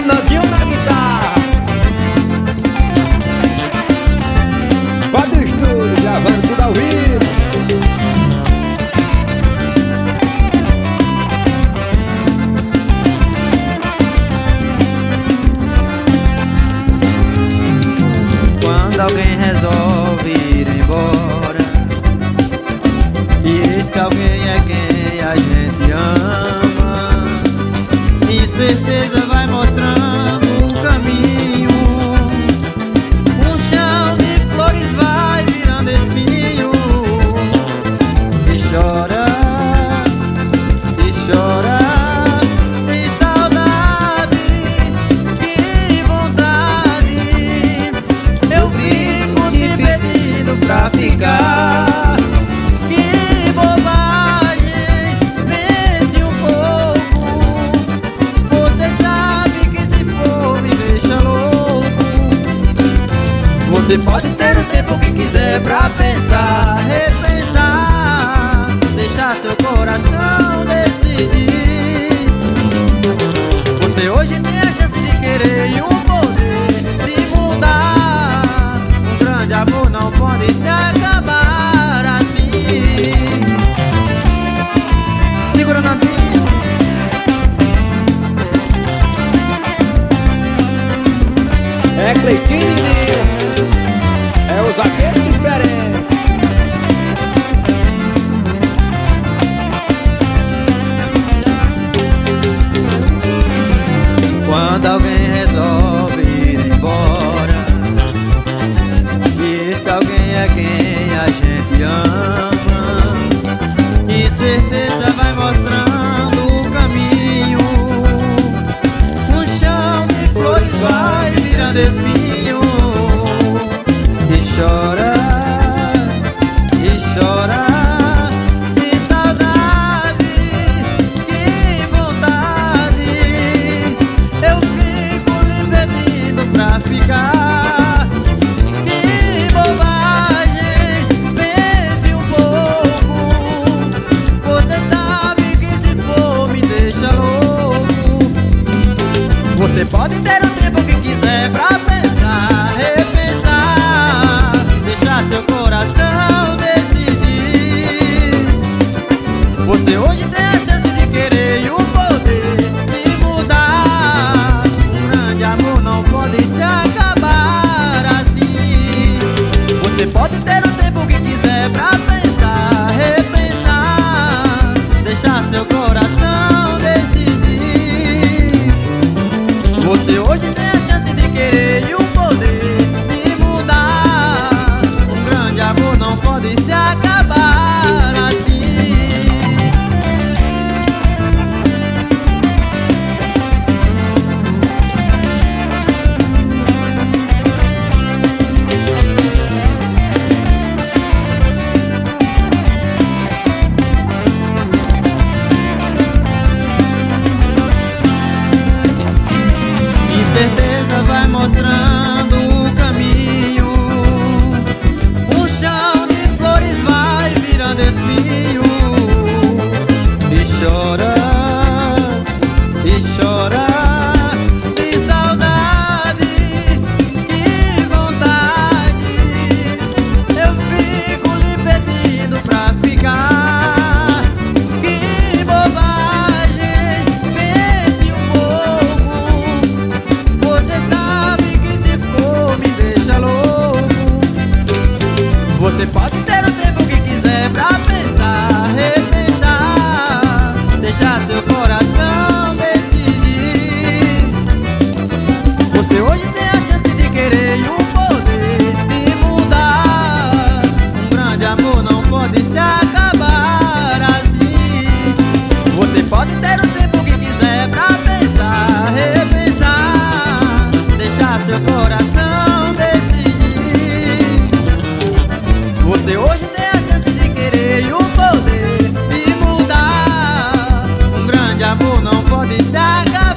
Fernandinho na guitarra, Fábio Estúdio, gravando tudo ao vivo. Quando alguém resolve ir embora, e esse alguém é quem a gente ama, e certeza vai mostrando o caminho. Um chão de flores vai virando espinho, e chora, e chora, e saudade, e vontade. Eu fico te pedindo pra ficar. Que bobagem, pense um pouco. Você sabe que se for me deixa louco. Você pode ter o tempo que quiser pra pensar, repensar, deixar seu coração decidir. Você hoje tem a chance de querer e o poder de mudar. Um grande amor não pode se acabar assim. Segura na minha. É Cleitinho e Nil, é o zagueiro diferente. Quando alguém resolve ir embora, e esse alguém é quem a gente ama, e certeza vai mostrando o caminho. Um chão de flores vai virando espinho, e chora, e chora, e saudade, que vontade. Eu fico lhe pedindo pra ficar. Que bobagem, pense um pouco. Você sabe que se for me deixa louco. Você pode ter o tempo que quiser pra pensar, repensar, deixar seu coração decidir. Você hoje tem a chance de querer e o poder de mudar. Um grande amor não pode se acabar assim. Você pode ter o tempo que quiser pra pensar, repensar, deixar seu coração decidir. Você hoje tem a chance de querer e o poder de mudar. Um grande amor não pode se acabar assim. E certeza vai mostrando o caminho. Um chão de flores vai virando espinho, e chora, e chora, e saudade, e vontade. Eu fico lhe pedindo pra ficar. Que bobagem, pense um pouco. Você sabe que se for me deixa louco. Você pode ter o tempo que quiser pra pensar, repensar, deixar seu coração decidir. Você hoje tem a chance de querer e o poder de mudar. Um grande amor não pode se acabar assim. Você pode ter o tempo que quiser pra pensar, repensar, deixar seu coração decidir. Você hoje tem a chance de querer e o poder de mudar. Um grande amor não pode se acabar.